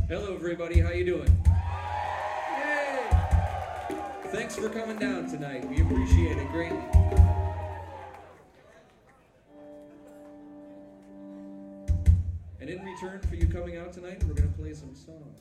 Hello, everybody. How you doing? Yay! Thanks for coming down tonight. We appreciate it greatly. And in return for you coming out tonight, we're going to play some songs.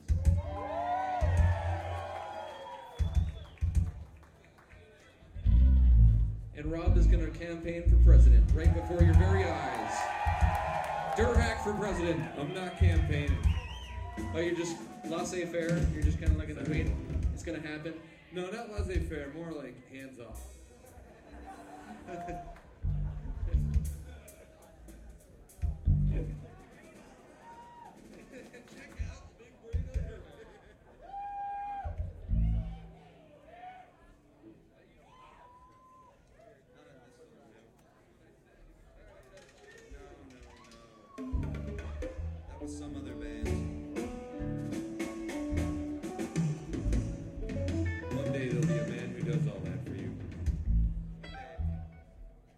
And Rob is going to campaign for president right before your very eyes. Durhack for president. I'm not campaigning. Oh, you're just laissez-faire? You're just kind of like in the wait? It's going to happen? No, not laissez-faire. More like hands off. That was some other band. One day there'll be a man who does all that for you.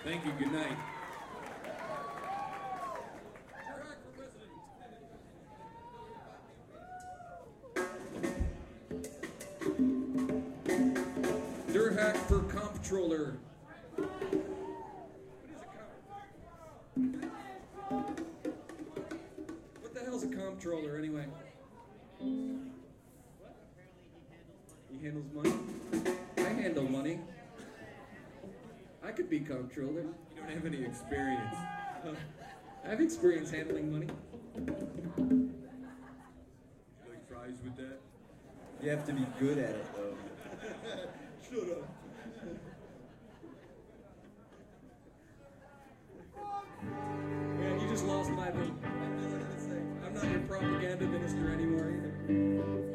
Thank you. Good night. Durhack for comptroller. What the hell's a comptroller anyway? He handles money? I handle money. I could be comptroller. You don't have any experience. I have experience handling money. Like fries with that? You have to be good at it, though. Shut up. Man, you just lost my vote. I'm not your propaganda minister anymore either.